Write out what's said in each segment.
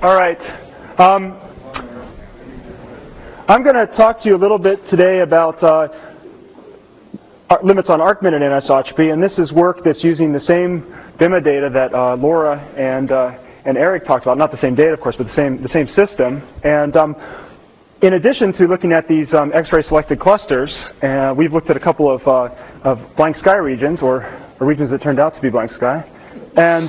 All right. I'm going to talk to you a little bit today about limits on arc minute anisotropy, and this is work that's using the same BIMA data that Laura and Eric talked about. Not the same data, of course, but the same system. And in addition to looking at these X-ray selected clusters, we've looked at a couple of blank sky regions, or regions that turned out to be blank sky. And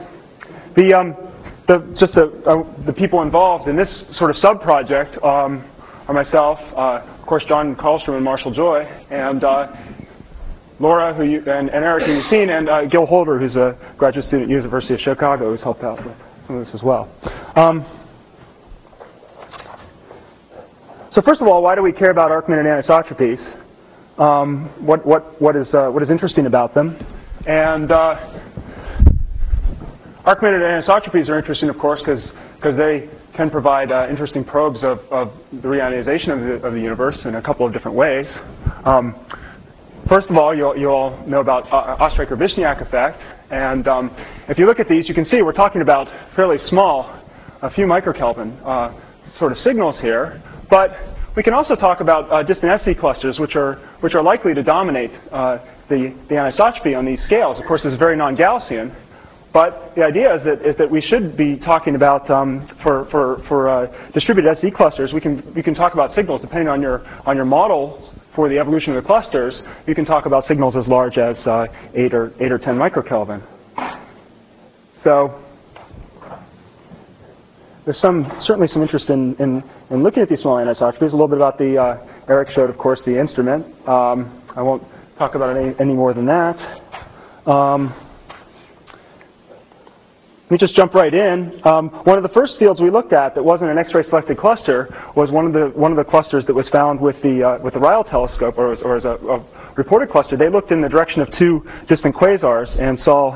the people involved in this sort of sub-project are myself, of course, John Karlstrom and Marshall Joy, and Laura, and Eric, who you've seen, and Gil Holder, who's a graduate student at the University of Chicago, who's helped out with some of this as well. So first of all, why do we care about arc minute anisotropies? What is interesting about them? And arc minute anisotropies are interesting, of course, because they can provide interesting probes of the reionization of the universe in a couple of different ways. First of all, you all know about Oesterreicher-Vishniack effect, and if you look at these, you can see we're talking about fairly small, a few microkelvin sort of signals here. But we can also talk about distant SE clusters, which are likely to dominate the anisotropy on these scales. Of course, this is very non-Gaussian, but the idea is that we should be talking about for distributed SE clusters. We can talk about signals depending on your model for the evolution of the clusters. You can talk about signals as large as 8 or 10 microkelvin. So there's certainly some interest in looking at these small anisotropies. A little bit about the Eric showed, of course, the instrument. I won't talk about it any more than that. Let me just jump right in. One of the first fields we looked at that wasn't an X-ray selected cluster was one of the clusters that was found with the Ryle telescope, or as a reported cluster. They looked in the direction of two distant quasars and saw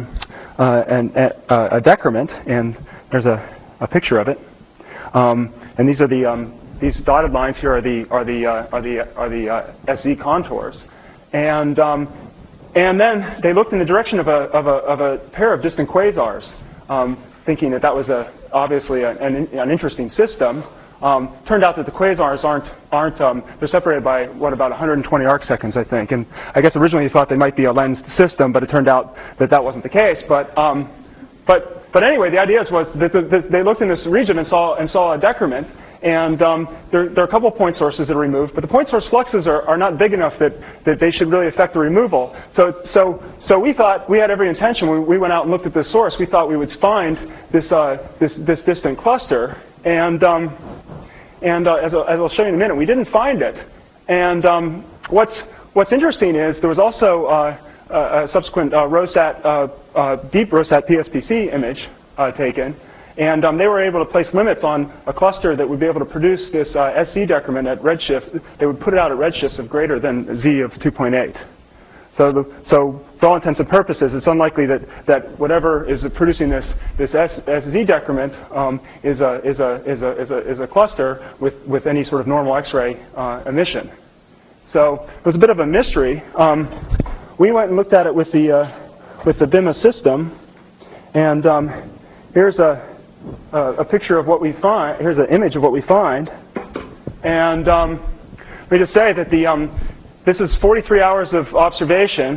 a decrement, and there's a picture of it. And these are these dotted lines here are the SZ contours, and then they looked in the direction of a pair of distant quasars, thinking that was obviously an interesting system. Turned out that the quasars aren't they're separated by about 120 arc seconds, I think. And I guess originally you thought they might be a lensed system, but it turned out that wasn't the case. But anyway, the idea was that they looked in this region and saw a decrement. And there are a couple of point sources that are removed, but the point source fluxes are not big enough that they should really affect the removal. So we thought we had every intention when we went out and looked at this source. We thought we would find this distant cluster, and as I'll show you in a minute, we didn't find it. And what's interesting is there was also a subsequent deep ROSAT PSPC image taken. And they were able to place limits on a cluster that would be able to produce this SZ decrement at redshift. They would put it out at redshifts of greater than Z of 2.8. So for all intents and purposes, it's unlikely that whatever is producing this SZ decrement is a cluster with any sort of normal X-ray emission. So it was a bit of a mystery. We went and looked at it with the BIMA system, and here's a picture of what we find. Here's an image of what we find, and let me just say that this is 43 hours of observation.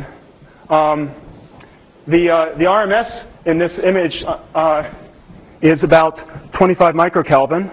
The RMS in this image is about 25 microkelvin,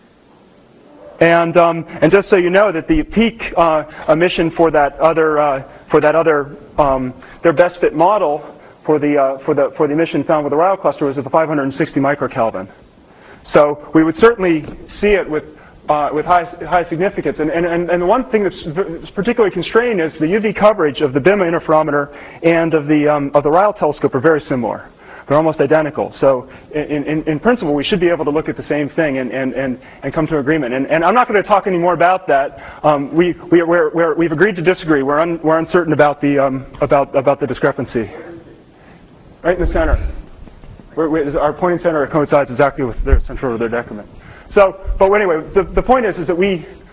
and just so you know that the peak emission for that other their best fit model for the emission found with the Ryle cluster was at the 560 microkelvin. So we would certainly see it with high significance. And the one thing that's particularly constrained is the UV coverage of the BIMA interferometer and of the Ryle telescope are very similar. They're almost identical. So in principle, we should be able to look at the same thing and come to an agreement. And I'm not going to talk any more about that. We've agreed to disagree. We're uncertain about the discrepancy. Right in the center. Our pointing center coincides exactly with their center of their decrement. But anyway, the point is that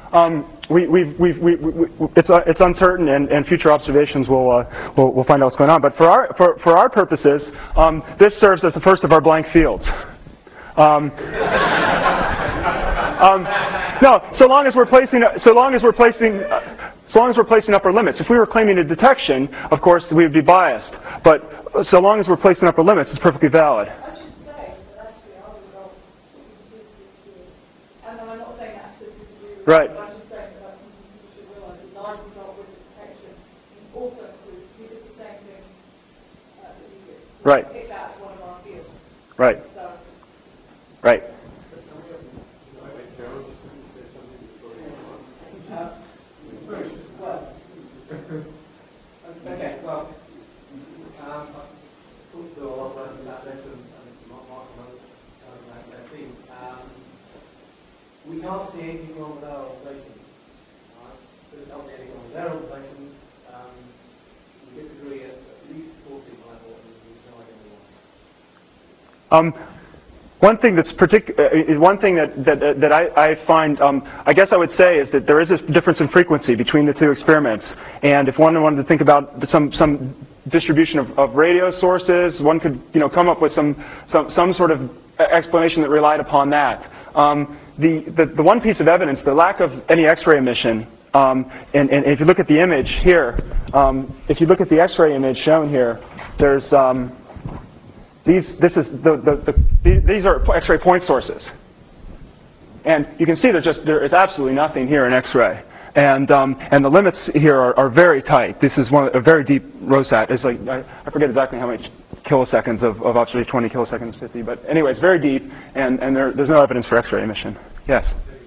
it's uncertain, and future observations will find out what's going on. But for our purposes, this serves as the first of our blank fields. No, so long as we're placing upper limits. If we were claiming a detection, of course, we would be biased. But so long as we're placing upper limits, it's perfectly valid. I should say that actually our results and I'm not saying that's to do Right. I'm just saying that that's something you should realise. The large result with the detection also includes we did the same thing that you did. Right. Pick that as one of our fields. Right. So, Right. Okay, well, I've talked to a lot of people about this and Mark and their team. We can't see anything wrong with our observations. We can't see anything wrong with their observations. We disagree at least 14 level, and there's no idea why. One thing that I find, I guess I would say, is that there is a difference in frequency between the two experiments. And if one wanted to think about some distribution of radio sources, one could come up with some sort of explanation that relied upon that. The one piece of evidence, the lack of any X-ray emission, and if you look at the image here, if you look at the X-ray image shown here, there's these are X-ray point sources, and you can see there is absolutely nothing here in X-ray, and the limits here are very tight. This is a very deep ROSAT. It's like I forget exactly how many kiloseconds of observation, 20 kiloseconds, 50, but anyway, it's very deep, and there's no evidence for X-ray emission. Yes.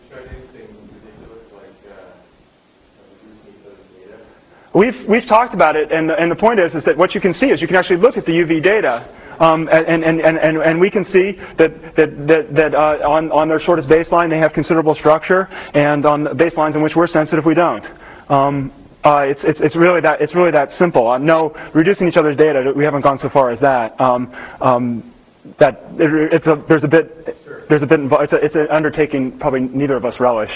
We've talked about it, and the point is that what you can see is you can actually look at the UV data, and we can see that on their shortest baseline they have considerable structure, and on the baselines in which we're sensitive we don't. It's really that simple. No, reducing each other's data, we haven't gone so far as that. It's an undertaking probably neither of us relish.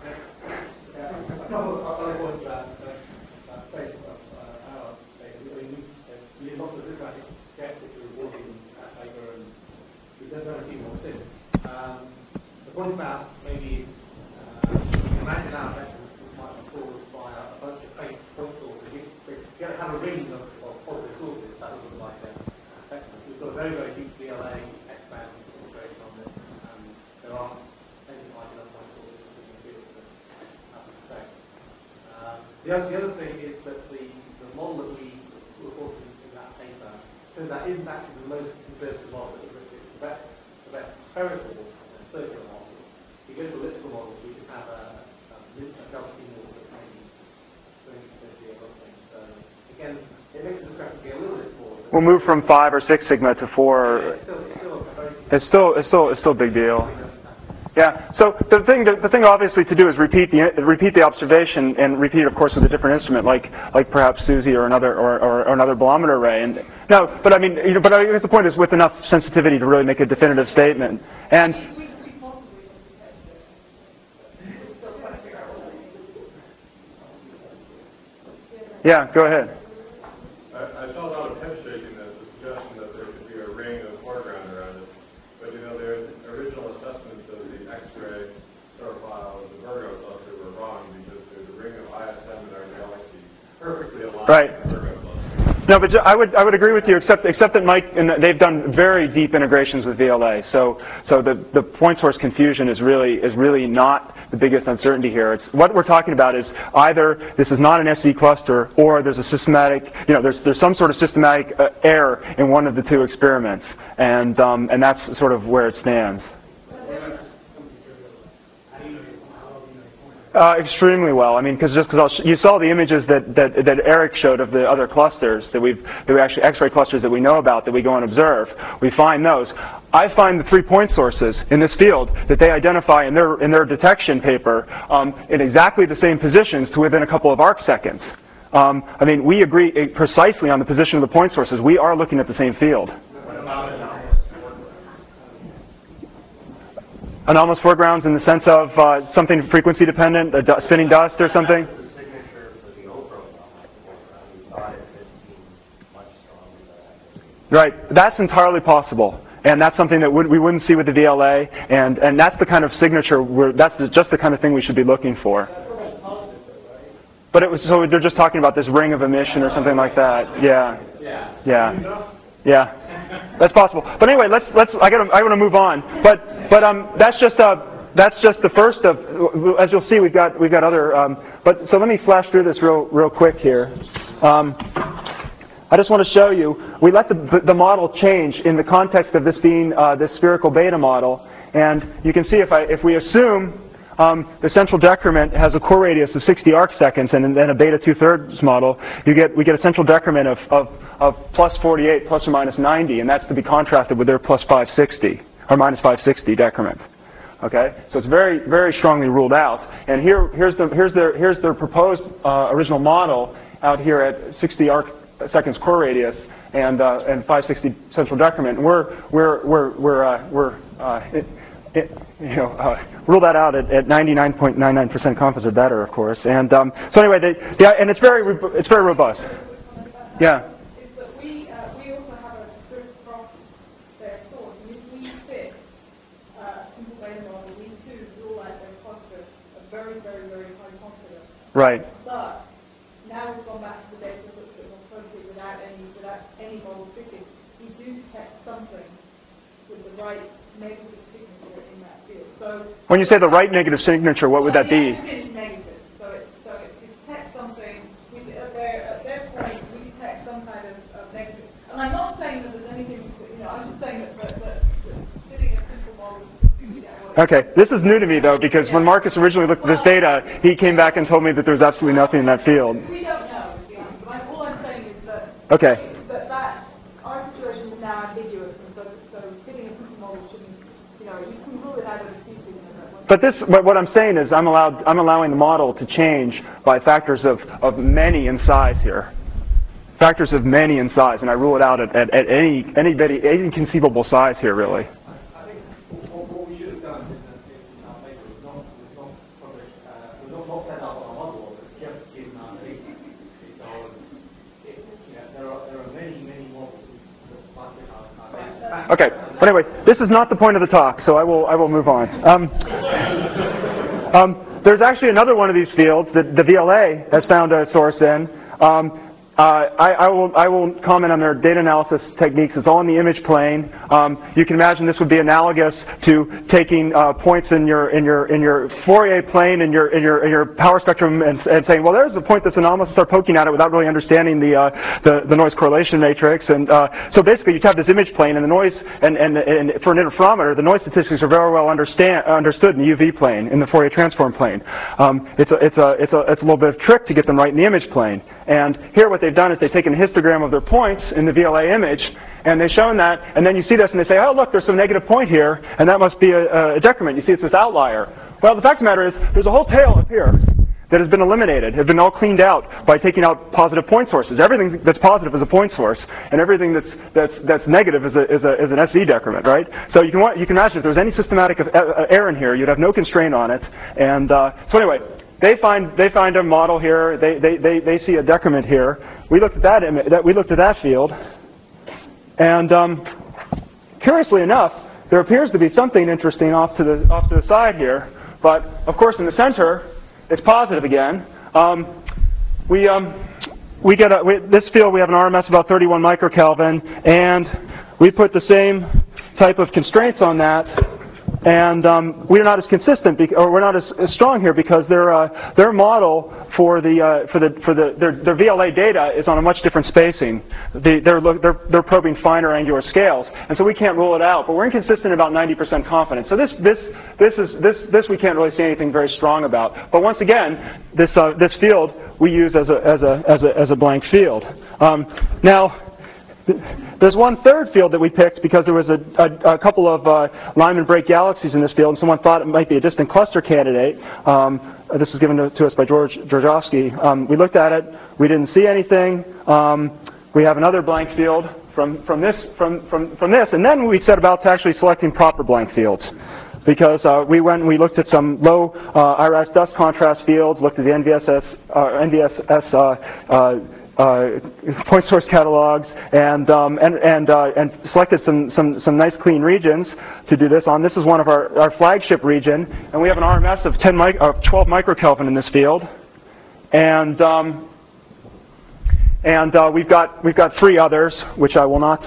The point about maybe imagine our vectors might be caused by a bunch of fake point sources. You have a ring of positive sources that would look like a vector. We've got a very, very deep VLA X-band integration on this, and there aren't any enough point sources that we can deal with this effect. The other thing is that the model that we reported in that paper turns out isn't actually the most conservative model. It's the best spherical and circular model. If you go to elliptical models, we can have a galaxy model that maybe 20 or something. So again, it makes the discrepancy a little bit more. We'll move from 5 or 6 sigma to 4. It's still a big deal. Yeah. So the thing obviously to do is repeat the observation and repeat it, of course, with a different instrument, like perhaps SUSY or another bolometer array. And no, but I mean, but I guess the point is with enough sensitivity to really make a definitive statement. And yeah, go ahead. I saw a lot of head shaking as the suggestion that there could be a ring of foreground around it. But the original assessments of the X-ray profile of the Virgo cluster were wrong because there's a ring of ISM in our galaxy perfectly aligned with the Virgo cluster. No, but I would agree with you, except that Mike and they've done very deep integrations with VLA. So the point source confusion is really not the biggest uncertainty here. It's what we're talking about is either this is not an SE cluster or there's a systematic, there's some sort of systematic error in one of the two experiments, and that's sort of where it stands. Extremely well. I mean, because you saw the images that Eric showed of the other clusters that we actually X-ray clusters that we know about that we go and observe. We find those. I find the 3 point sources in this field that they identify in their detection paper in exactly the same positions to within a couple of arc seconds. I mean, we agree precisely on the position of the point sources. We are looking at the same field. Anomalous foregrounds in the sense of something frequency dependent, spinning dust or something? Right, that's entirely possible. And that's something that we wouldn't see with the VLA, and that's the kind of signature, that's just the kind of thing we should be looking for. But it was, so they're just talking about this ring of emission or something like that. Yeah. That's possible. But anyway, I want to move on. But that's just the first of, as you'll see, we've got other. But so let me flash through this real quick here. I just want to show you, we let the model change in the context of this being this spherical beta model, and you can see if we assume the central decrement has a core radius of 60 arcseconds and then a beta 2/3 model, we get a central decrement of plus 48 plus or minus 90, and that's to be contrasted with their plus 560 or minus 560 decrement. Okay, so it's very, very strongly ruled out. And here's their proposed original model out here at 60 arcseconds core radius and 560 central decrement. Rule that out at 99.99% confidence or better, of course. And so anyway, and it's very robust. Yeah. Is that we also have a good cross their source. And if we fit simple beta model, we too rule out their cluster of very, very, very high confidence. Right. But now we've gone back to the data that looks a bit more closely without any model fitting. We do detect something with the right negative signature in that field. So when you say the right negative signature, what would that be? It's negative. So it detects something. At their point, we detect some kind of negative. And I'm not saying that there's anything. I'm just saying that fitting a simple model. Okay, this is new to me though, because when Marcus originally looked at this data, he came back and told me that there's absolutely nothing in that field. We don't know. But all I'm saying is that. Okay. That our situation is now ambiguous, and so fitting a simple model shouldn't. You can rule it out of the future. But what I'm saying is I'm allowing the model to change by factors of many in size here. Factors of many in size, and I rule it out at any conceivable size here, really. I think what we should have done in our paper was not set up on a model, but just given our data. There are many models that might fit our data. Okay. But anyway, this is not the point of the talk, so I will move on. There's actually another one of these fields that the VLA has found a source in. I won't comment on their data analysis techniques. It's all in the image plane. You can imagine this would be analogous to taking points in your Fourier plane in your power spectrum and saying, well, there's a point that's anomalous. Start poking at it without really understanding the noise correlation matrix. And so basically, you have this image plane, and the noise and for an interferometer, the noise statistics are very well understood in the UV plane, in the Fourier transform plane. It's a little bit of trick to get them right in the image plane. And here what they've done is they've taken a histogram of their points in the VLA image, and they've shown that, and then you see this and they say, oh, look, there's some negative point here, and that must be a decrement. You see it's this outlier. Well, the fact of the matter is there's a whole tail up here that has been eliminated, has been all cleaned out by taking out positive point sources. Everything that's positive is a point source, and everything that's negative is an SE decrement, right? So you can imagine if there was any systematic error in here, you'd have no constraint on it. And so anyway, they find a model here. They see a decrement here. We looked at that field, and curiously enough, there appears to be something interesting off to the side here. But of course, in the center, it's positive again. This field we have an RMS about 31 microkelvin, and we put the same type of constraints on that. And we're not as consistent, or we're not as strong here because their model for their VLA data is on a much different spacing. They're probing finer angular scales, and so we can't rule it out. But we're inconsistent about 90% confidence. So this we can't really say anything very strong about. But once again, this field we use as a blank field. Now. There's one third field that we picked because there was a couple of Lyman break galaxies in this field, and someone thought it might be a distant cluster candidate. This was given to us by George Georgowski. We looked at it. We didn't see anything. We have another blank field from this, and then we set about to actually selecting proper blank fields. Because we went and we looked at some low IRAS dust contrast fields, looked at the NVSS point source catalogs and selected some nice clean regions to do this on. This is one of our flagship region, and we have an RMS of 12 microkelvin in this field, and we've got 3 others, which I will not.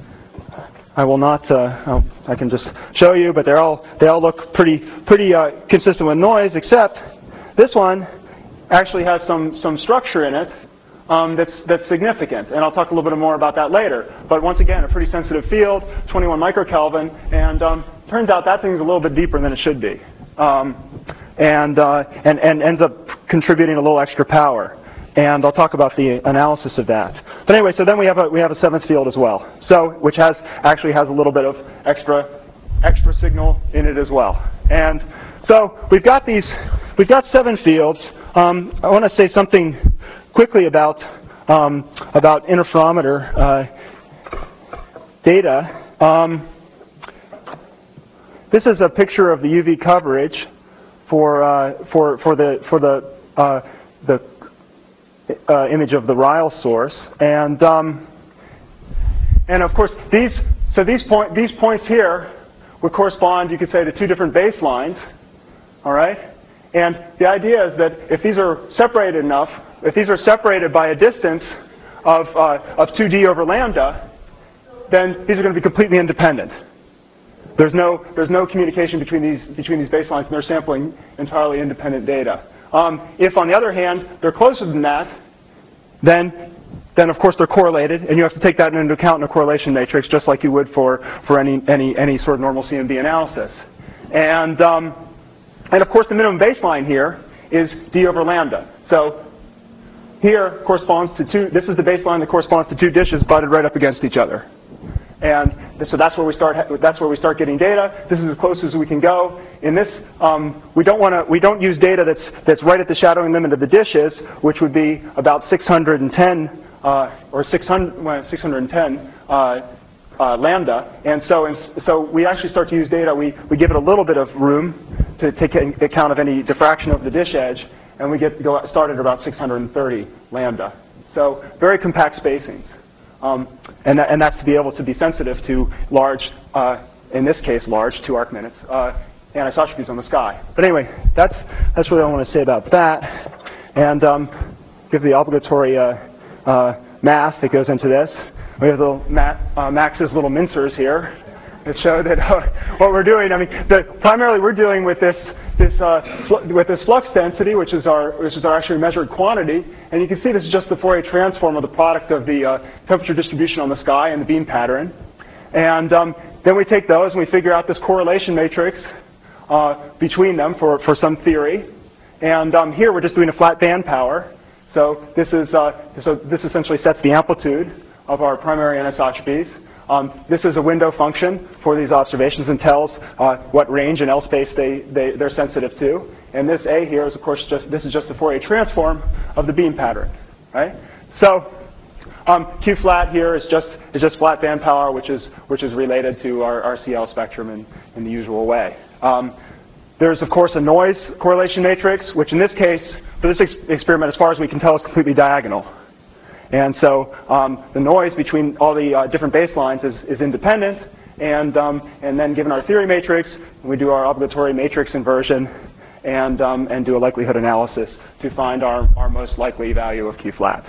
I can just show you, but they all look pretty consistent with noise, except this one actually has some structure in it that's significant, and I'll talk a little bit more about that later. But once again, a pretty sensitive field, 21 microkelvin, and turns out that thing's a little bit deeper than it should be, and ends up contributing a little extra power. And I'll talk about the analysis of that. But anyway, so then we have a 7th field as well, which actually has a little bit of extra signal in it as well. And so we've got 7 fields. I want to say something quickly about interferometer data. This is a picture of the UV coverage for the image of the RILE source, and of course these points here would correspond, you could say, to 2 different baselines. All right, and the idea is that if these are separated enough, if these are separated by a distance of 2d over lambda, then these are going to be completely independent. There's no communication between these baselines, and they're sampling entirely independent data. If, on the other hand, they're closer than that, then of course they're correlated, and you have to take that into account in a correlation matrix, just like you would for any sort of normal CMB analysis. And of course the minimum baseline here is d over lambda. So here corresponds to 2. This is the baseline that corresponds to 2 dishes butted right up against each other. And so that's where we start. That's where we start getting data. This is as close as we can go. In this, we don't use data that's right at the shadowing limit of the dishes, which would be about 610 or 610 lambda. And so we actually start to use data. We give it a little bit of room to take account of any diffraction of the dish edge, and we go start at about 630 lambda. So very compact spacings. And that's to be able to be sensitive to large, in this case, large 2 arc minutes, anisotropies on the sky. But anyway, that's really all I want to say about that. And give the obligatory math that goes into this. We have little Max's little mincers here that show that what we're doing. I mean, primarily we're dealing with this flux density, which is our actually measured quantity, and you can see this is just the Fourier transform of the product of the temperature distribution on the sky and the beam pattern. And then we take those and we figure out this correlation matrix between them for some theory. And here we're just doing a flat band power. So this essentially sets the amplitude of our primary anisotropies. This is a window function for these observations and tells what range in L space they're sensitive to. And this A here is, of course, this is just the Fourier transform of the beam pattern, right? So Q flat here is just flat band power, which is related to our RCL spectrum in the usual way. There's, of course, a noise correlation matrix, which in this case, for this experiment, as far as we can tell, is completely diagonal. And so the noise between all the different baselines is independent. And then given our theory matrix, we do our obligatory matrix inversion and do a likelihood analysis to find our most likely value of Q flat.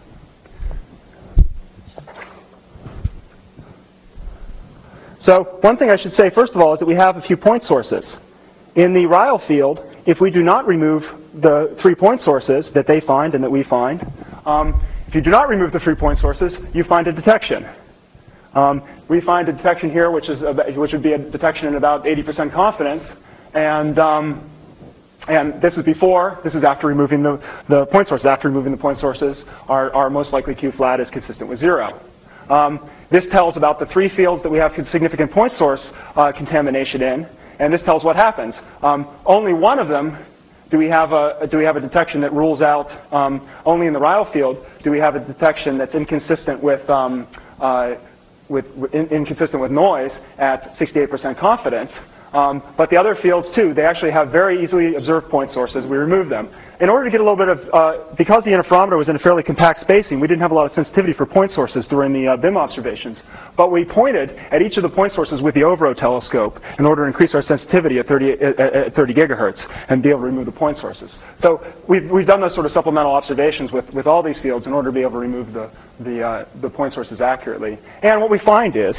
So one thing I should say, first of all, is that we have a few point sources. In the RILE field, if we do not remove the 3 point sources that they find and that we find, if you do not remove the 3 point sources, you find a detection. We find a detection here, which would be a detection in about 80% confidence, and this is before. This is after removing the point sources. After removing the point sources, our most likely Q flat is consistent with 0. This tells about the 3 fields that we have significant point source contamination in, and this tells what happens. Only one of them. Do we have a detection that rules out only in the RILE field? Do we have a detection that's inconsistent with inconsistent with noise at 68% confidence? But the other fields, too, they actually have very easily observed point sources. We remove them. In order to get a little bit of, because the interferometer was in a fairly compact spacing, we didn't have a lot of sensitivity for point sources during the BIM observations. But we pointed at each of the point sources with the OVRO telescope in order to increase our sensitivity at 30 gigahertz and be able to remove the point sources. So we've done those sort of supplemental observations with all these fields in order to be able to remove the point sources accurately. And what we find is,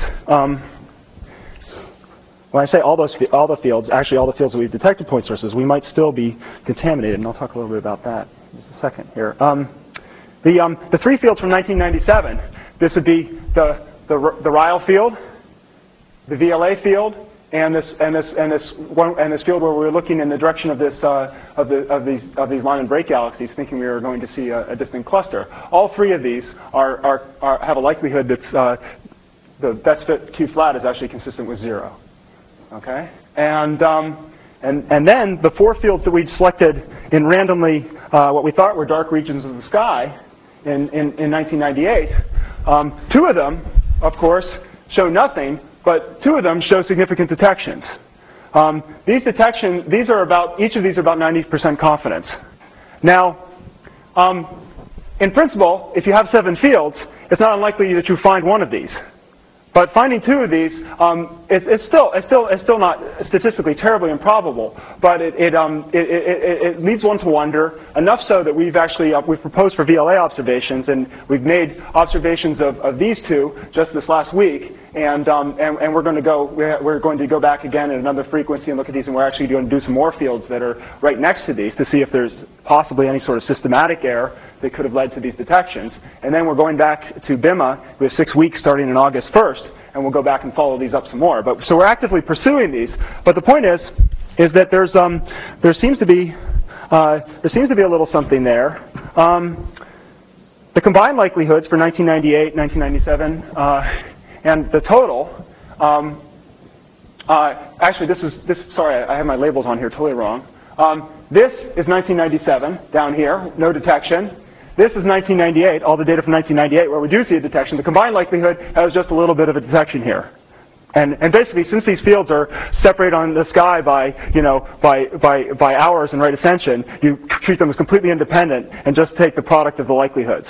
when I say all the fields, actually all the fields that we've detected point sources, we might still be contaminated, and I'll talk a little bit about that in just a second here. The three fields from 1997, this would be the Ryle field, the VLA field, and this field where we're looking in the direction of this of these Lyman break galaxies, thinking we are going to see a distant cluster. All three of these have a likelihood that the best fit Q flat is actually consistent with 0. Okay, and then the four fields that we'd selected in randomly what we thought were dark regions of the sky in 1998, two of them, of course, show nothing, but two of them show significant detections. These detections, each of these are about 90% confidence. Now, in principle, if you have 7 fields, it's not unlikely that you find one of these. But finding 2 of these, it's still not statistically terribly improbable. But it leads one to wonder, enough so that we've proposed for VLA observations, and we've made observations of these 2 just this last week. And we're going to go back again at another frequency and look at these, and we're actually going to do some more fields that are right next to these to see if there's possibly any sort of systematic error that could have led to these detections. And then we're going back to BIMA. We have 6 weeks starting on August 1st, and we'll go back and follow these up some more. So we're actively pursuing these. But the point is that there seems to be a little something there. The combined likelihoods for 1998, 1997, and the total. Actually, sorry, I have my labels on here totally wrong. This is 1997 down here, no detection. This is 1998, all the data from 1998 where we do see a detection. The combined likelihood has just a little bit of a detection here. And basically, since these fields are separated on the sky by hours in right ascension, you treat them as completely independent and just take the product of the likelihoods.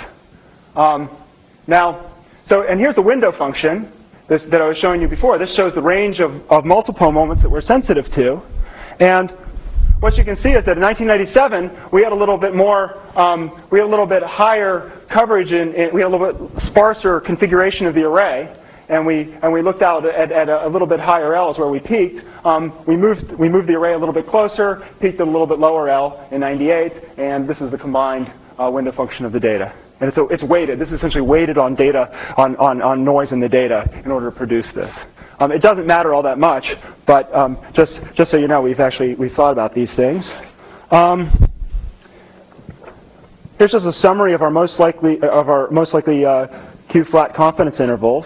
And here's the window function that I was showing you before. This shows the range of multiple moments that we're sensitive to. And what you can see is that in 1997, we had a little bit more, we had a little bit higher coverage, we had a little bit sparser configuration of the array, and we looked out at a little bit higher L's where we peaked. We moved the array a little bit closer, peaked at a little bit lower L in 98, and this is the combined window function of the data. And so it's weighted. This is essentially weighted on data, on noise in the data in order to produce this. It doesn't matter all that much, but just so you know, we've thought about these things. Here's just a summary of our most likely Q-flat confidence intervals.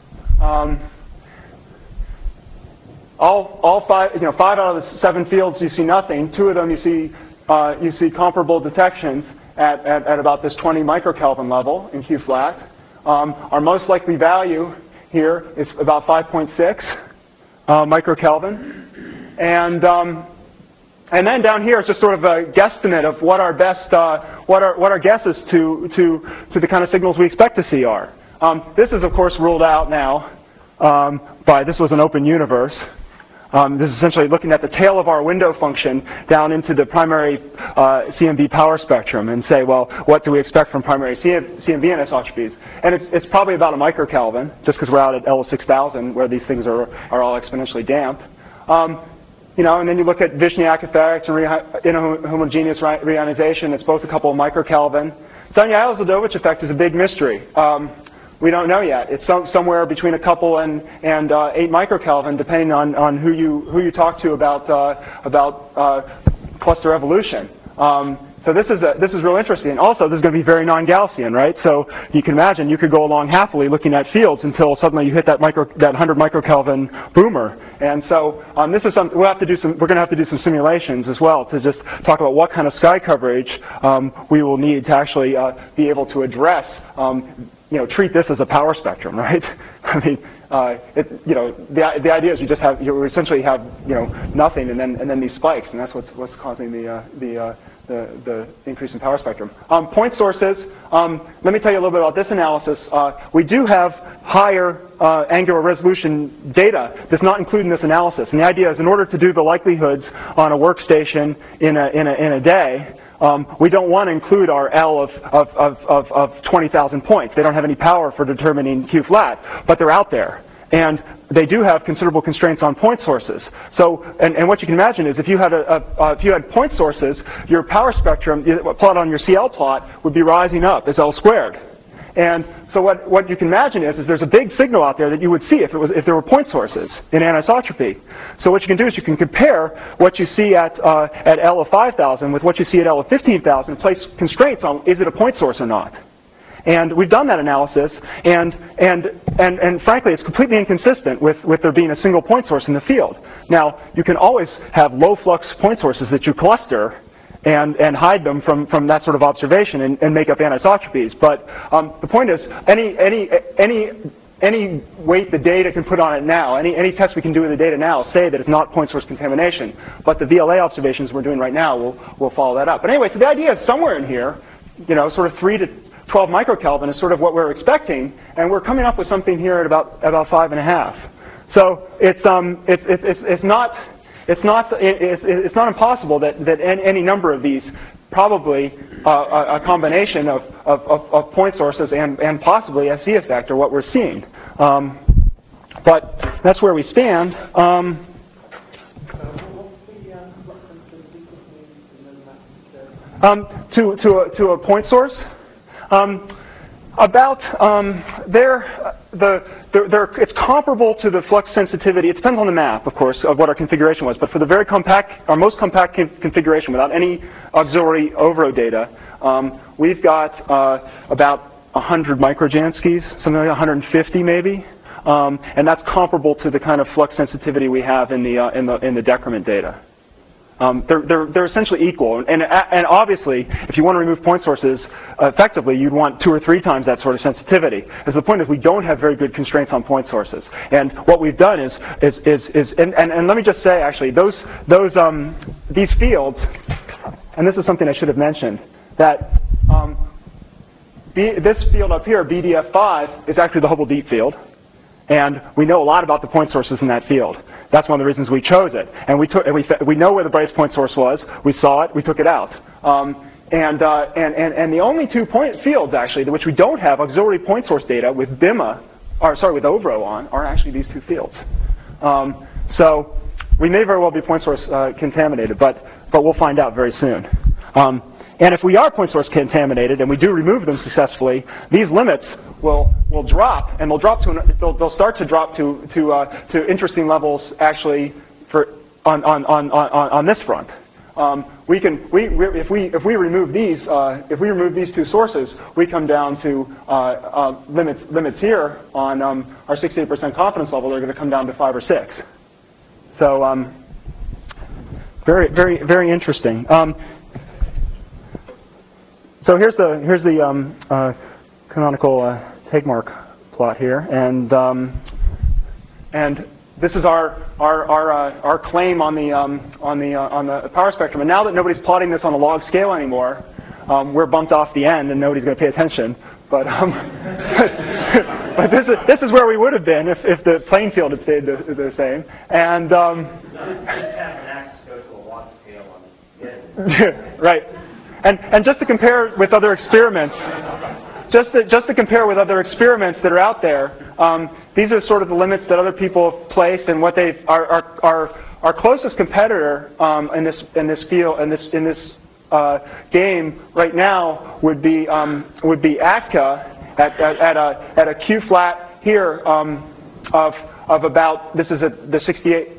All 5 out of the 7 fields you see nothing. 2 of them you see comparable detections at about this 20 microkelvin level in Q-flat. Our most likely value here is about 5.6 microkelvin, and then down here is just sort of a guesstimate of what our best, what our guesses to the kind of signals we expect to see are. This is of course ruled out now this was an open universe. This is essentially looking at the tail of our window function down into the primary CMB power spectrum and say, well, what do we expect from primary CMB anisotropies? And it's probably about a microkelvin, just because we're out at L6000 where these things are all exponentially damped. And then you look at Vishniak effect and inhomogeneous reionization. It's both a couple of microkelvin. Dunya-Ilizadovich effect is a big mystery. We don't know yet. It's somewhere between a couple and 8 microkelvin, depending on who you talk to about cluster evolution. So this is real interesting. And also, this is going to be very non-Gaussian, right? So you can imagine you could go along happily looking at fields until suddenly you hit that 100 microkelvin boomer. And so this is something we're going to have to do some simulations as well to just talk about what kind of sky coverage we will need to actually be able to address. Treat this as a power spectrum, right? I mean, the idea is you essentially have nothing and then these spikes, and that's what's causing the increase in power spectrum. Point sources. Let me tell you a little bit about this analysis. We do have higher angular resolution data that's not included in this analysis, and the idea is in order to do the likelihoods on a workstation in a day. We don't want to include our L of 20,000 points. They don't have any power for determining Q flat, but they're out there. And they do have considerable constraints on point sources. So, and what you can imagine is if you had point sources, your power spectrum plot on your CL plot would be rising up as L squared. And so what you can imagine is there's a big signal out there that you would see if there were point sources in anisotropy. So what you can do is you can compare what you see at L of 5,000 with what you see at L of 15,000 and place constraints on is it a point source or not. And we've done that analysis, and frankly, it's completely inconsistent with there being a single point source in the field. Now, you can always have low flux point sources that you cluster and hide them from that sort of observation and make up anisotropies. But the point is, any weight the data can put on it now, any test we can do with the data now say that it's not point source contamination. But the VLA observations we're doing right now will follow that up. But anyway, so the idea is somewhere in here, sort of 3 to 12 microkelvin is sort of what we're expecting, and we're coming up with something here at about 5.5. So it's not impossible that any number of these, probably a combination of point sources and possibly SE effect are what we're seeing. But that's where we stand. To a point source. It's comparable to the flux sensitivity. It depends on the map, of course, of what our configuration was. But for the our most compact configuration without any auxiliary OVRO data, we've got about 100 microjanskis, something like 150 maybe, and that's comparable to the kind of flux sensitivity we have in the decrement data. They're essentially equal, and obviously, if you want to remove point sources effectively, you'd want 2 or 3 times that sort of sensitivity. Because the point is, we don't have very good constraints on point sources, and what we've done is and let me just say, actually, these fields, and this is something I should have mentioned, that this field up here, BDF5, is actually the Hubble Deep Field, and we know a lot about the point sources in that field. That's one of the reasons we chose it. And we know where the brightest point source was. We saw it. We took it out. And the only 2 point fields, actually, which we don't have auxiliary point source data with with OVRO on, are actually these 2 fields. So we may very well be point source contaminated, but we'll find out very soon. And if we are point source contaminated and we do remove them successfully, these limits will drop, and they'll start to drop to interesting levels actually on this front. If we remove these 2 sources, we come down to limits here on our 68% confidence level. They're going to come down to 5 or 6. So very, very, very interesting. So here's the canonical Tegmark plot here, and this is our claim on the power spectrum. And now that nobody's plotting this on a log scale anymore, we're bumped off the end, and nobody's going to pay attention. But but this is where we would have been if the playing field had stayed the same. And right. And just to compare with other experiments, just to compare with other experiments that are out there, these are sort of the limits that other people have placed, and what our closest competitor in this field in this game right now would be ACTA at a Q flat here of about, this is at the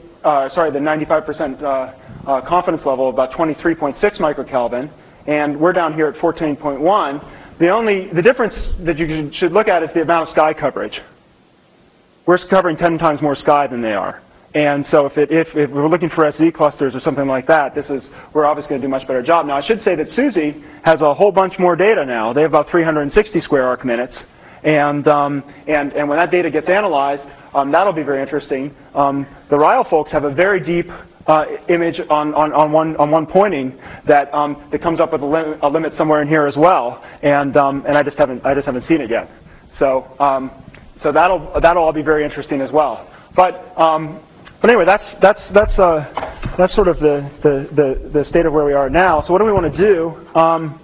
95% confidence level, about 23.6 microkelvin. And we're down here at 14.1. The difference that you should look at is the amount of sky coverage. We're covering 10 times more sky than they are. And so if we're looking for SZ clusters or something like that, we're obviously going to do a much better job. Now, I should say that SUSY has a whole bunch more data now. They have about 360 square arc minutes. And when that data gets analyzed, that'll be very interesting. The Ryle folks have a very deep image on one pointing that comes up with a limit somewhere in here as well, and I just haven't seen it yet. So that'll all be very interesting as well. But anyway, that's sort of the state of where we are now. So what do we want to do?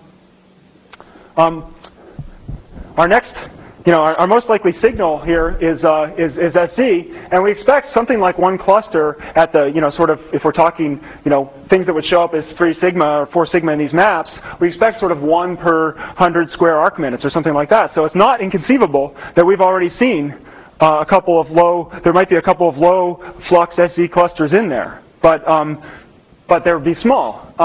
Our next, our most likely signal here is SZ, and we expect something like one cluster at the, sort of, if we're talking, things that would show up as 3 sigma or 4 sigma in these maps, we expect sort of 1 per 100 square arc minutes or something like that. So it's not inconceivable that we've already seen there might be a couple of low flux SZ clusters in there, but they would be small.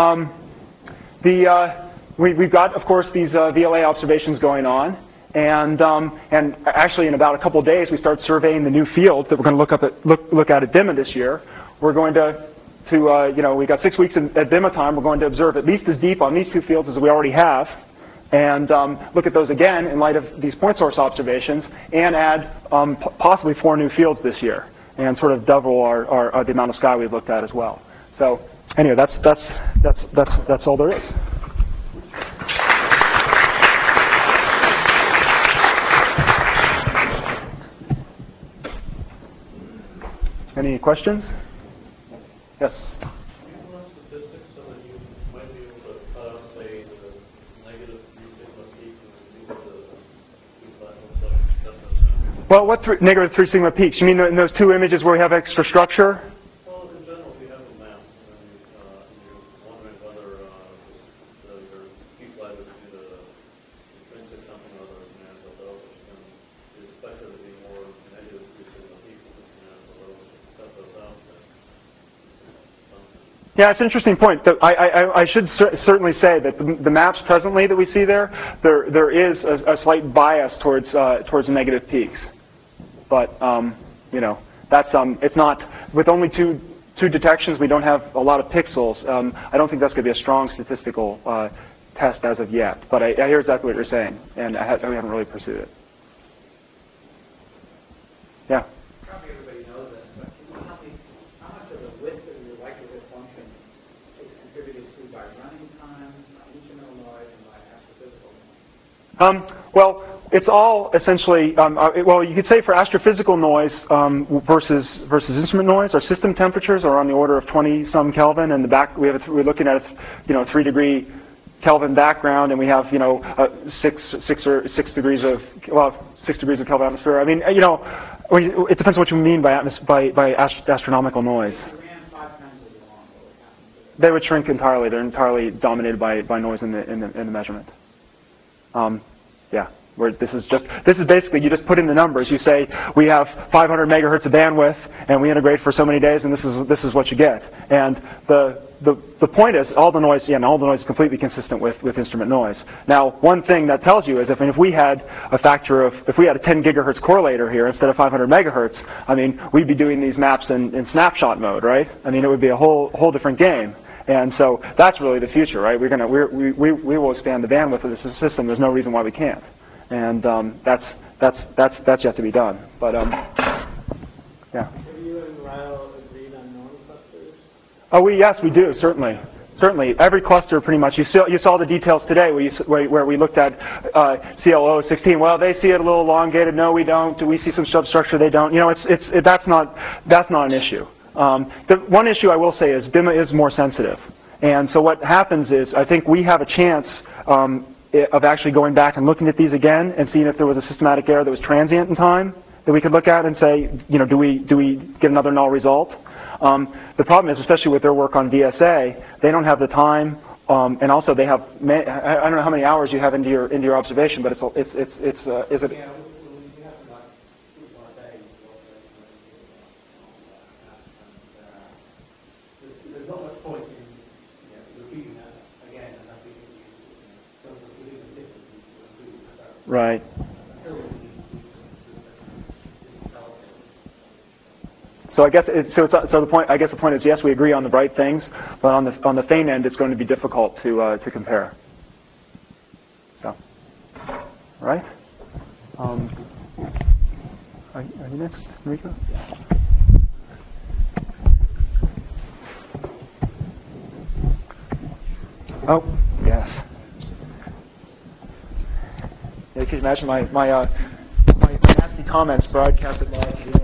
We've got, of course, these VLA observations going on, and actually in about a couple of days we start surveying the new fields that we're going to look at DIMA this year. We're going to we've got 6 weeks at DIMA time. We're going to observe at least as deep on these 2 fields as we already have, and look at those again in light of these point source observations, and add possibly 4 new fields this year, and sort of double the amount of sky we've looked at as well. So anyway, that's all there is. Any questions? Yes. Well, what negative 3 sigma peaks? You mean in those 2 images where we have extra structure? Well, in general, we have a map, and you're wondering whether your peak light would be the intrinsic something or other mechanical delta, and you expect there to be more negative 3 sigma peaks in this mechanical delta, which cut those out. Yeah, it's an interesting point. I should certainly say that the maps presently that we see there is a slight bias towards negative peaks. But that's it's not, with only two detections. We don't have a lot of pixels. I don't think that's going to be a strong statistical test as of yet. But I hear exactly what you're saying, and we haven't really pursued it. Yeah. Probably everybody knows this, but how much of the width of your likelihood function is contributed to by running time, by instrumental noise, and by astrophysical noise? Well, it's all essentially, well, you could say for astrophysical noise versus instrument noise, our system temperatures are on the order of 20-some Kelvin, and we're looking at a 3 degree Kelvin background, and we have 6 degrees of Kelvin atmosphere. I mean, it depends on what you mean by astronomical noise. They would shrink entirely. They're entirely dominated by noise in the measurement. Yeah. This is basically, you just put in the numbers. You say we have 500 megahertz of bandwidth, and we integrate for so many days, and this is what you get. And the point is, all the noise is completely consistent with instrument noise. Now, one thing that tells you is if we had a 10 gigahertz correlator here instead of 500 megahertz, I mean, we'd be doing these maps in snapshot mode, right? I mean, it would be a whole different game. And so that's really the future, right? We will expand the bandwidth of the system. There's no reason why we can't. And that's yet to be done. But yeah. Have you and Ryle agreed on norm clusters? Oh, yes, we do, certainly. Certainly, every cluster pretty much. You saw the details today where we looked at CL016. Well, they see it a little elongated. No, we don't. Do we see some substructure? They don't. That's not an issue. The one issue I will say is DIMA is more sensitive, and so what happens is I think we have a chance of actually going back and looking at these again and seeing if there was a systematic error that was transient in time that we could look at and say, do we get another null result? The problem is, especially with their work on VSA, they don't have the time, and also they have. I don't know how many hours you have into your observation, but is it? Yeah, we have about 2 more days. There's not much point in repeating that again, and I think within the distance we improve that. Right. So I guess the point is, yes, we agree on the bright things, but on the feign end, it's going to be difficult to compare. So, all right. Are you next, Enrico? Oh, yes. Yeah, you can imagine my nasty comments broadcasted